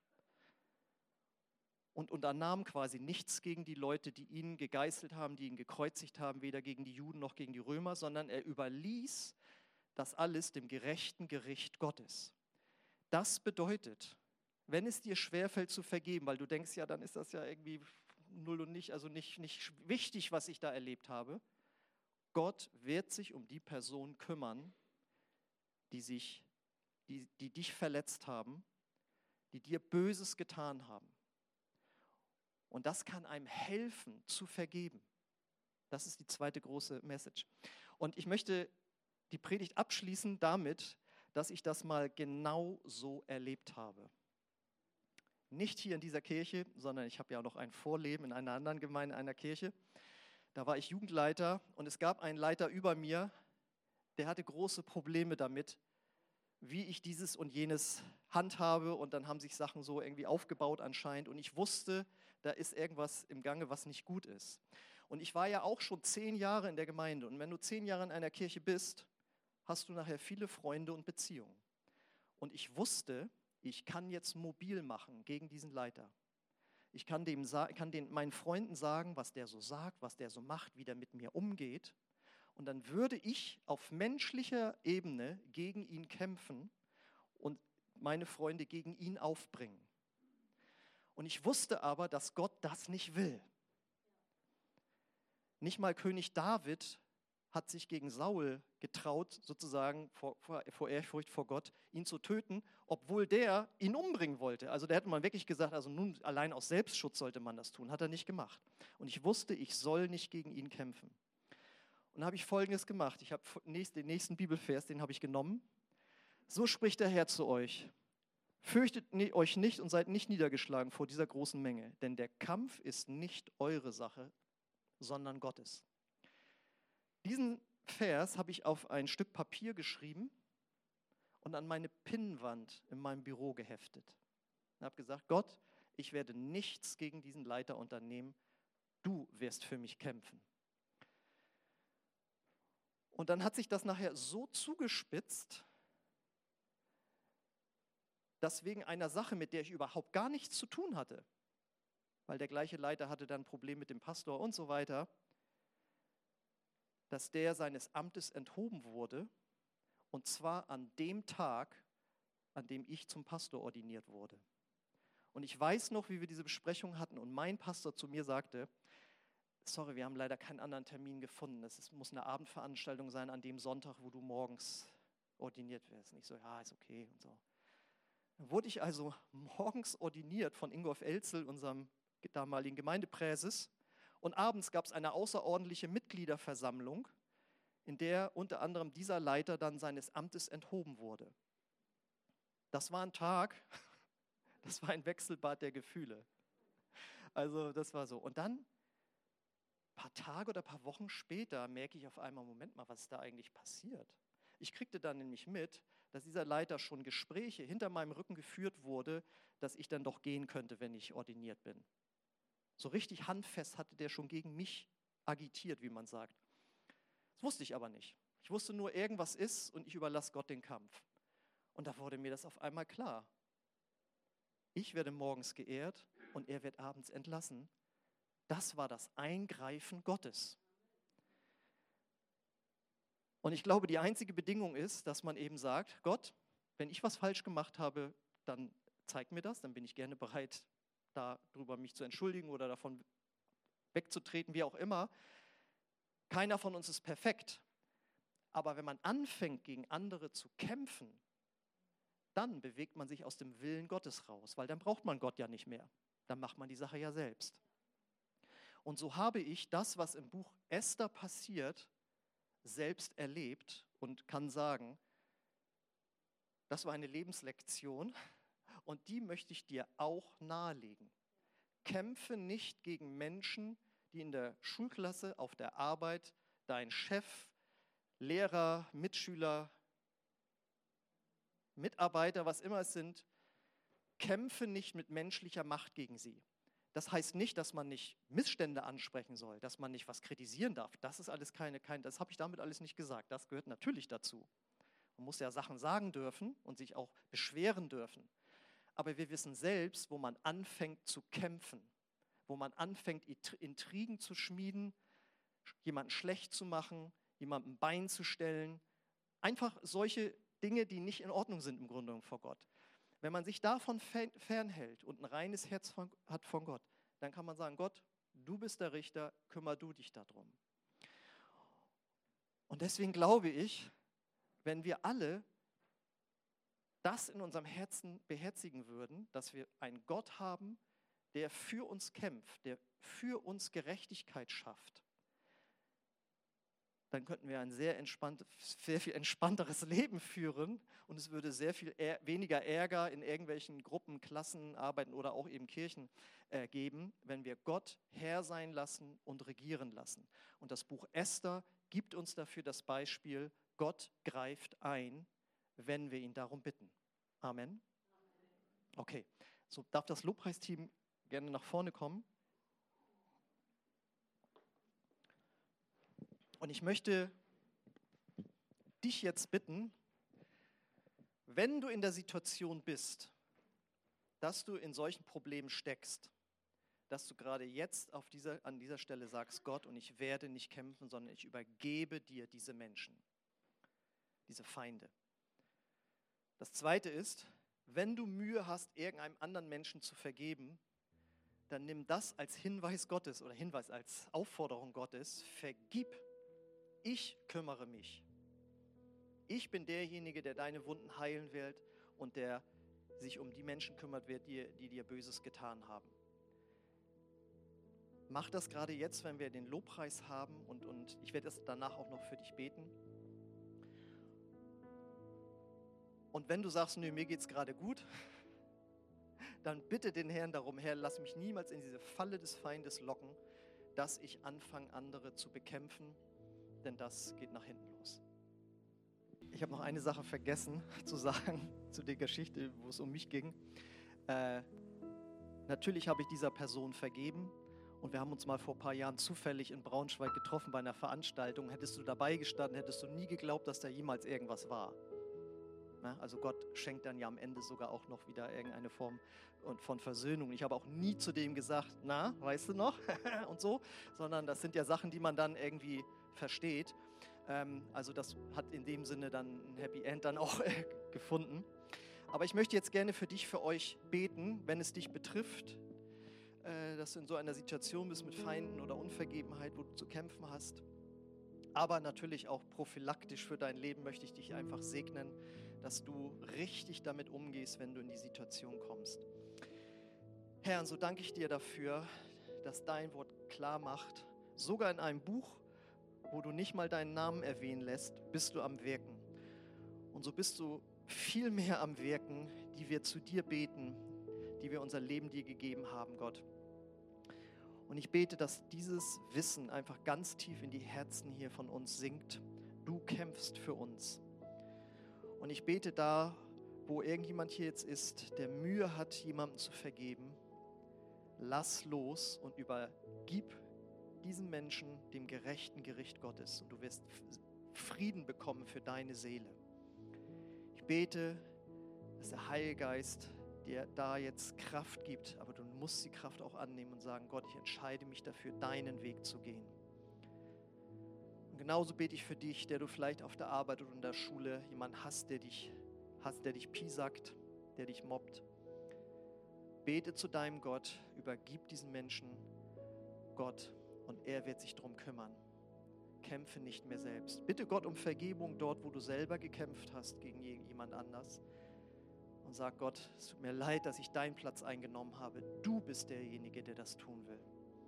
und unternahm quasi nichts gegen die Leute, die ihn gegeißelt haben, die ihn gekreuzigt haben, weder gegen die Juden noch gegen die Römer, sondern er überließ das alles dem gerechten Gericht Gottes. Das bedeutet, wenn es dir schwerfällt zu vergeben, weil du denkst, ja, dann ist das ja irgendwie null und nicht, also nicht wichtig, was ich da erlebt habe. Gott wird sich um die Person kümmern, die dich verletzt haben, die dir Böses getan haben. Und das kann einem helfen, zu vergeben. Das ist die zweite große Message. Und ich möchte die Predigt abschließen damit, dass ich das mal genau so erlebt habe. Nicht hier in dieser Kirche, sondern ich habe ja noch ein Vorleben in einer anderen Gemeinde, in einer Kirche. Da war ich Jugendleiter und es gab einen Leiter über mir, der hatte große Probleme damit, wie ich dieses und jenes handhabe. Und dann haben sich Sachen so irgendwie aufgebaut anscheinend. Und ich wusste, da ist irgendwas im Gange, was nicht gut ist. Und ich war ja auch schon 10 Jahre in der Gemeinde. Und wenn du 10 Jahre in einer Kirche bist, hast du nachher viele Freunde und Beziehungen. Und ich wusste, ich kann jetzt mobil machen gegen diesen Leiter. Ich kann meinen Freunden sagen, was der so sagt, was der so macht, wie der mit mir umgeht. Und dann würde ich auf menschlicher Ebene gegen ihn kämpfen und meine Freunde gegen ihn aufbringen. Und ich wusste aber, dass Gott das nicht will. Nicht mal König David hat sich gegen Saul getraut, sozusagen vor Ehrfurcht vor Gott, ihn zu töten, obwohl der ihn umbringen wollte. Also da hätte man wirklich gesagt, also nun allein aus Selbstschutz sollte man das tun. Hat er nicht gemacht. Und ich wusste, ich soll nicht gegen ihn kämpfen. Und da habe ich Folgendes gemacht. Ich habe den nächsten Bibelvers, den habe ich genommen. So spricht der Herr zu euch. Fürchtet euch nicht und seid nicht niedergeschlagen vor dieser großen Menge, denn der Kampf ist nicht eure Sache, sondern Gottes. Diesen Vers habe ich auf ein Stück Papier geschrieben und an meine Pinnwand in meinem Büro geheftet. Und habe gesagt, Gott, ich werde nichts gegen diesen Leiter unternehmen, du wirst für mich kämpfen. Und dann hat sich das nachher so zugespitzt, dass wegen einer Sache, mit der ich überhaupt gar nichts zu tun hatte, weil der gleiche Leiter hatte dann ein Problem mit dem Pastor und so weiter, dass der seines Amtes enthoben wurde, und zwar an dem Tag, an dem ich zum Pastor ordiniert wurde. Und ich weiß noch, wie wir diese Besprechung hatten und mein Pastor zu mir sagte, sorry, wir haben leider keinen anderen Termin gefunden, muss eine Abendveranstaltung sein an dem Sonntag, wo du morgens ordiniert wirst. Und ich so, ja, ist okay und so. Dann wurde ich also morgens ordiniert von Ingolf Elzel, unserem damaligen Gemeindepräses. Und abends gab es eine außerordentliche Mitgliederversammlung, in der unter anderem dieser Leiter dann seines Amtes enthoben wurde. Das war ein Tag, das war ein Wechselbad der Gefühle. Also das war so. Und dann, ein paar Tage oder ein paar Wochen später, merke ich auf einmal, Moment mal, was ist da eigentlich passiert? Ich kriegte dann nämlich mit, dass dieser Leiter schon Gespräche hinter meinem Rücken geführt wurde, dass ich dann doch gehen könnte, wenn ich ordiniert bin. So richtig handfest hatte der schon gegen mich agitiert, wie man sagt. Das wusste ich aber nicht. Ich wusste nur, irgendwas ist und ich überlasse Gott den Kampf. Und da wurde mir das auf einmal klar. Ich werde morgens geehrt und er wird abends entlassen. Das war das Eingreifen Gottes. Und ich glaube, die einzige Bedingung ist, dass man eben sagt, Gott, wenn ich was falsch gemacht habe, dann zeig mir das, dann bin ich gerne bereit, darüber mich zu entschuldigen oder davon wegzutreten, wie auch immer. Keiner von uns ist perfekt. Aber wenn man anfängt, gegen andere zu kämpfen, dann bewegt man sich aus dem Willen Gottes raus, weil dann braucht man Gott ja nicht mehr. Dann macht man die Sache ja selbst. Und so habe ich das, was im Buch Esther passiert, selbst erlebt und kann sagen, das war eine Lebenslektion und die möchte ich dir auch nahelegen. Kämpfe nicht gegen Menschen, die in der Schulklasse, auf der Arbeit, dein Chef, Lehrer, Mitschüler, Mitarbeiter, was immer es sind, kämpfe nicht mit menschlicher Macht gegen sie. Das heißt nicht, dass man nicht Missstände ansprechen soll, dass man nicht was kritisieren darf. Das ist alles das habe ich damit alles nicht gesagt. Das gehört natürlich dazu. Man muss ja Sachen sagen dürfen und sich auch beschweren dürfen. Aber wir wissen selbst, wo man anfängt zu kämpfen, wo man anfängt, Intrigen zu schmieden, jemanden schlecht zu machen, jemandem ein Bein zu stellen. Einfach solche Dinge, die nicht in Ordnung sind im Grunde vor Gott. Wenn man sich davon fernhält und ein reines Herz hat von Gott, dann kann man sagen, Gott, du bist der Richter, kümmere du dich darum. Und deswegen glaube ich, wenn wir alle das in unserem Herzen beherzigen würden, dass wir einen Gott haben, der für uns kämpft, der für uns Gerechtigkeit schafft, dann könnten wir ein sehr viel entspannteres Leben führen und es würde sehr viel weniger Ärger in irgendwelchen Gruppen, Klassen, Arbeiten oder auch eben Kirchen geben, wenn wir Gott Herr sein lassen und regieren lassen. Und das Buch Esther gibt uns dafür das Beispiel, Gott greift ein, wenn wir ihn darum bitten. Amen. Okay, so darf das Lobpreisteam gerne nach vorne kommen. Und ich möchte dich jetzt bitten, wenn du in der Situation bist, dass du in solchen Problemen steckst, dass du gerade jetzt an dieser Stelle sagst, Gott, und ich werde nicht kämpfen, sondern ich übergebe dir diese Menschen, diese Feinde. Das Zweite ist, wenn du Mühe hast, irgendeinem anderen Menschen zu vergeben, dann nimm das als Hinweis Gottes oder Hinweis als Aufforderung Gottes. Vergib, ich kümmere mich. Ich bin derjenige, der deine Wunden heilen wird und der sich um die Menschen kümmert wird, die dir Böses getan haben. Mach das gerade jetzt, wenn wir den Lobpreis haben und ich werde es danach auch noch für dich beten. Und wenn du sagst, nö, mir geht es gerade gut, dann bitte den Herrn darum, Herr, lass mich niemals in diese Falle des Feindes locken, dass ich anfange, andere zu bekämpfen, denn das geht nach hinten los. Ich habe noch eine Sache vergessen zu sagen zu der Geschichte, wo es um mich ging. Natürlich habe ich dieser Person vergeben und wir haben uns mal vor ein paar Jahren zufällig in Braunschweig getroffen bei einer Veranstaltung. Hättest du dabei gestanden, hättest du nie geglaubt, dass da jemals irgendwas war. Na, also Gott schenkt dann ja am Ende sogar auch noch wieder irgendeine Form von Versöhnung. Ich habe auch nie zu dem gesagt, na, weißt du noch, und so, sondern das sind ja Sachen, die man dann irgendwie versteht. Also das hat in dem Sinne dann ein Happy End dann auch gefunden. Aber ich möchte jetzt gerne für dich, für euch beten, wenn es dich betrifft, dass du in so einer Situation bist mit Feinden oder Unvergebenheit, wo du zu kämpfen hast. Aber natürlich auch prophylaktisch für dein Leben möchte ich dich einfach segnen, dass du richtig damit umgehst, wenn du in die Situation kommst. Herr, und so danke ich dir dafür, dass dein Wort klar macht, sogar in einem Buch, wo du nicht mal deinen Namen erwähnen lässt, bist du am Wirken. Und so bist du viel mehr am Wirken, die wir zu dir beten, die wir unser Leben dir gegeben haben, Gott. Und ich bete, dass dieses Wissen einfach ganz tief in die Herzen hier von uns sinkt. Du kämpfst für uns. Und ich bete da, wo irgendjemand hier jetzt ist, der Mühe hat, jemandem zu vergeben, lass los und übergib diesen Menschen dem gerechten Gericht Gottes. Und du wirst Frieden bekommen für deine Seele. Ich bete, dass der Heilige Geist dir da jetzt Kraft gibt, aber du musst die Kraft auch annehmen und sagen, Gott, ich entscheide mich dafür, deinen Weg zu gehen. Und genauso bete ich für dich, der du vielleicht auf der Arbeit oder in der Schule jemanden hast, der dich piesackt, der dich mobbt. Bete zu deinem Gott, übergib diesen Menschen Gott und er wird sich darum kümmern. Kämpfe nicht mehr selbst. Bitte Gott um Vergebung dort, wo du selber gekämpft hast gegen jemand anders. Und sag Gott, es tut mir leid, dass ich deinen Platz eingenommen habe. Du bist derjenige, der das tun will.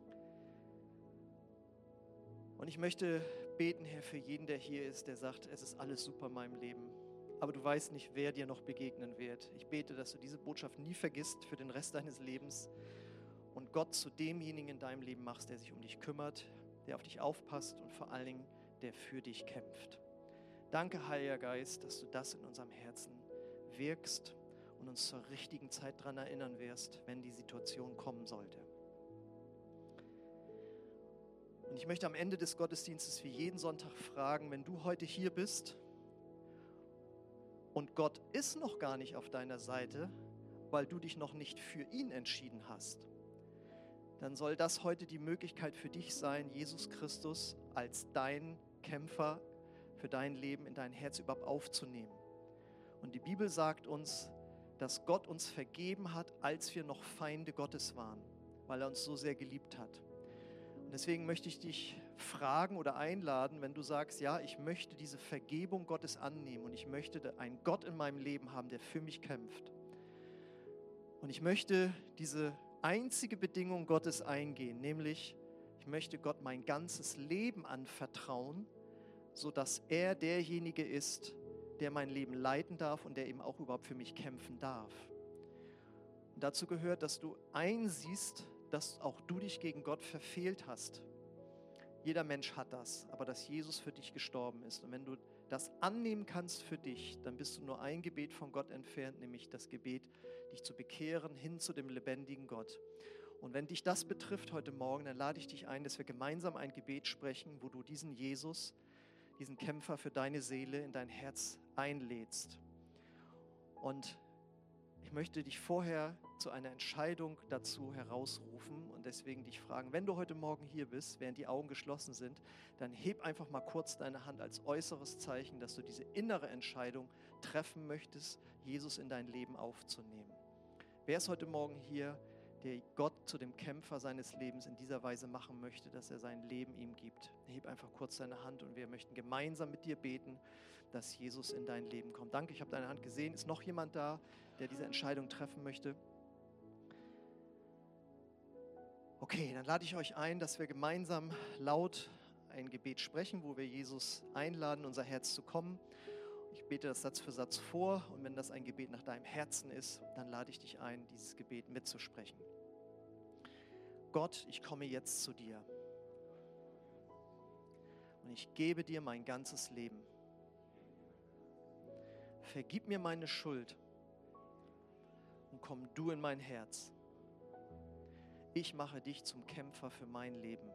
Und ich möchte beten, Herr, für jeden, der hier ist, der sagt, es ist alles super in meinem Leben. Aber du weißt nicht, wer dir noch begegnen wird. Ich bete, dass du diese Botschaft nie vergisst für den Rest deines Lebens und Gott zu demjenigen in deinem Leben machst, der sich um dich kümmert, der auf dich aufpasst und vor allen Dingen, der für dich kämpft. Danke, Heiliger Geist, dass du das in unserem Herzen wirkst und uns zur richtigen Zeit daran erinnern wirst, wenn die Situation kommen sollte. Und ich möchte am Ende des Gottesdienstes wie jeden Sonntag fragen, wenn du heute hier bist und Gott ist noch gar nicht auf deiner Seite, weil du dich noch nicht für ihn entschieden hast, dann soll das heute die Möglichkeit für dich sein, Jesus Christus als dein Kämpfer für dein Leben in dein Herz überhaupt aufzunehmen. Und die Bibel sagt uns, dass Gott uns vergeben hat, als wir noch Feinde Gottes waren, weil er uns so sehr geliebt hat. Und deswegen möchte ich dich fragen oder einladen, wenn du sagst, ja, ich möchte diese Vergebung Gottes annehmen und ich möchte einen Gott in meinem Leben haben, der für mich kämpft. Und ich möchte diese einzige Bedingung Gottes eingehen, nämlich ich möchte Gott mein ganzes Leben anvertrauen, sodass er derjenige ist, der mein Leben leiten darf und der eben auch überhaupt für mich kämpfen darf. Und dazu gehört, dass du einsiehst, dass auch du dich gegen Gott verfehlt hast. Jeder Mensch hat das, aber dass Jesus für dich gestorben ist. Und wenn du das annehmen kannst für dich, dann bist du nur ein Gebet von Gott entfernt, nämlich das Gebet, dich zu bekehren hin zu dem lebendigen Gott. Und wenn dich das betrifft heute Morgen, dann lade ich dich ein, dass wir gemeinsam ein Gebet sprechen, wo du diesen Jesus, diesen Kämpfer für deine Seele in dein Herz einlädst. Und Ich möchte dich vorher zu einer Entscheidung dazu herausrufen und deswegen dich fragen, wenn du heute Morgen hier bist, während die Augen geschlossen sind, dann heb einfach mal kurz deine Hand als äußeres Zeichen, dass du diese innere Entscheidung treffen möchtest, Jesus in dein Leben aufzunehmen. Wer ist heute Morgen hier, der Gott zu dem Kämpfer seines Lebens in dieser Weise machen möchte, dass er sein Leben ihm gibt? Heb einfach kurz deine Hand und wir möchten gemeinsam mit dir beten, dass Jesus in dein Leben kommt. Danke, ich habe deine Hand gesehen. Ist noch jemand da, der diese Entscheidung treffen möchte? Okay, dann lade ich euch ein, dass wir gemeinsam laut ein Gebet sprechen, wo wir Jesus einladen, unser Herz zu kommen. Ich bete das Satz für Satz vor und wenn das ein Gebet nach deinem Herzen ist, dann lade ich dich ein, dieses Gebet mitzusprechen. Gott, ich komme jetzt zu dir und ich gebe dir mein ganzes Leben. Vergib mir meine Schuld und komm du in mein Herz. Ich mache dich zum Kämpfer für mein Leben.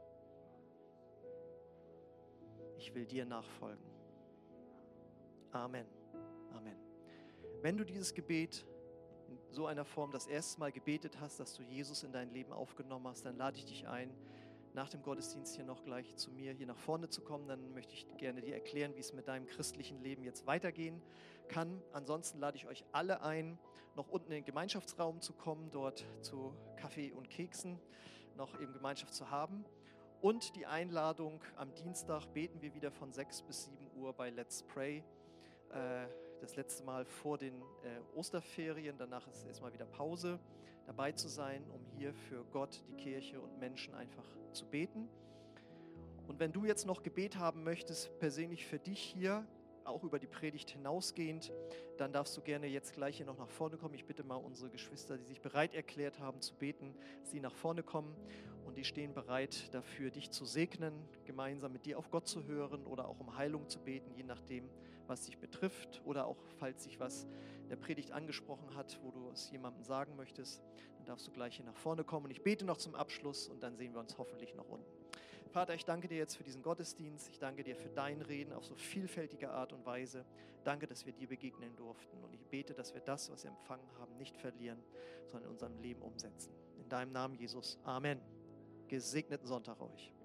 Ich will dir nachfolgen. Amen. Amen. Wenn du dieses Gebet in so einer Form das erste Mal gebetet hast, dass du Jesus in dein Leben aufgenommen hast, dann lade ich dich ein, nach dem Gottesdienst hier noch gleich zu mir hier nach vorne zu kommen. Dann möchte ich gerne dir erklären, wie es mit deinem christlichen Leben jetzt weitergehen kann. Ansonsten lade ich euch alle ein, noch unten in den Gemeinschaftsraum zu kommen, dort zu Kaffee und Keksen noch eben Gemeinschaft zu haben. Und die Einladung, am Dienstag beten wir wieder von 6 bis 7 Uhr bei Let's Pray. Das letzte Mal vor den Osterferien, danach ist erstmal wieder Pause, dabei zu sein, um hier für Gott, die Kirche und Menschen einfach zu beten. Und wenn du jetzt noch Gebet haben möchtest, persönlich für dich hier, auch über die Predigt hinausgehend, dann darfst du gerne jetzt gleich hier noch nach vorne kommen. Ich bitte mal unsere Geschwister, die sich bereit erklärt haben zu beten, dass sie nach vorne kommen und die stehen bereit dafür, dich zu segnen, gemeinsam mit dir auf Gott zu hören oder auch um Heilung zu beten, je nachdem, was dich betrifft oder auch, falls sich was in der Predigt angesprochen hat, wo du es jemandem sagen möchtest, dann darfst du gleich hier nach vorne kommen. Und ich bete noch zum Abschluss und dann sehen wir uns hoffentlich noch unten. Vater, ich danke dir jetzt für diesen Gottesdienst. Ich danke dir für dein Reden auf so vielfältige Art und Weise. Danke, dass wir dir begegnen durften. Und ich bete, dass wir das, was wir empfangen haben, nicht verlieren, sondern in unserem Leben umsetzen. In deinem Namen, Jesus. Amen. Gesegneten Sonntag euch.